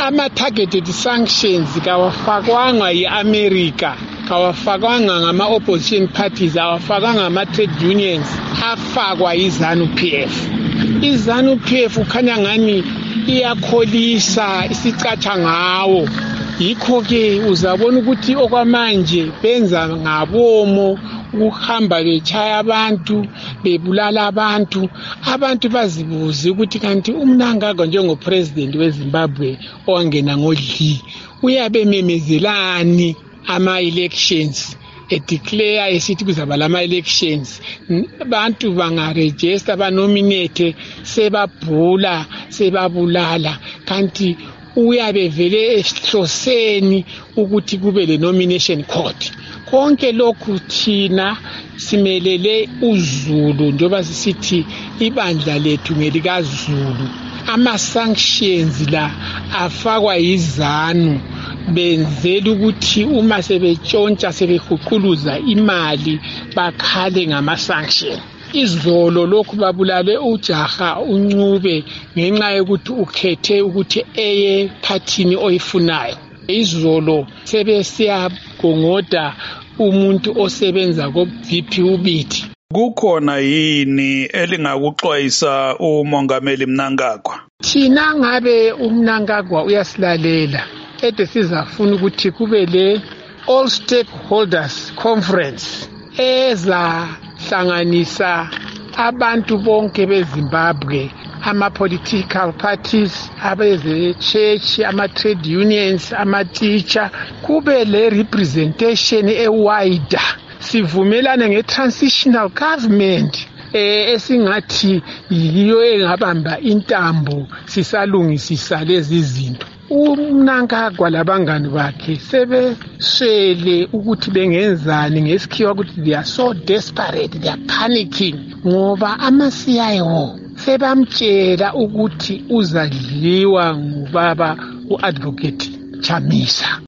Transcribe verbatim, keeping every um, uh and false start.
ama-targeted sanctions kawafakwanga yi-America, kawafakwanga ngama-opposition parties, awafakwanga ngama-trade unions, afakwa yi-ZANU-P F. I-ZANU-P F ukhanya ngani iyakholisa isicatsha ngawo. Yikho-ke uzabona ukuthi okwamanje benza ngabomo ukuhamba bechaya abantu, bebulala abantu. Abantu bazibuze ukuthi kanti uMnangagwa njengopresident weZimbabwe owangena ngodli uyabe memezelani ama-elections, edeclare esithi kuzaba lama-elections, abantu bangaregister banominate sebabhula sebabulala, kanti uyabe vele esihloseni ukuthi kube le nomination court. Konke lokhu thina simelele uZulu njengoba sisithi ibandla lethu ngelikaZulu. Ama-sanctions la afakwa yiZANU benzela ukuthi uma sebetshontsha sebehuquluza imali bakhale ngama-sanction. Izolo lokhu babulale uJaha uNcube ngenxa yokuthi ukhethe ukuthi eye phathini oyifunayo. Izolo sebesiyagongoda umuntu osebenza ko-V P uBithi. Kukhona yini elingakuxwayisa uMongameli Mnangagwa? Thina ngabe uMnangagwa uyasilalela ede sizafuna ukuthi kube le all stakeholders conference eza hlanganisa abantu bonke beZimbabwe, ama-political parties, abeze-church, ama-trade unions, ama-teacher, kube le representation e-wider. Sivumelane nge-transitional government eh esingathi yiyo engabamba intambo sisalungisisa lezi zinto. uMnangagwa labangani bakhe sebeswele ukuthi bengenzani ngesikhiwa ukuthi they are so desperate, they are panicking ngoba ama-C I O sebamtshela ukuthi uzadliwa ngubaba u-advocate Chamisa.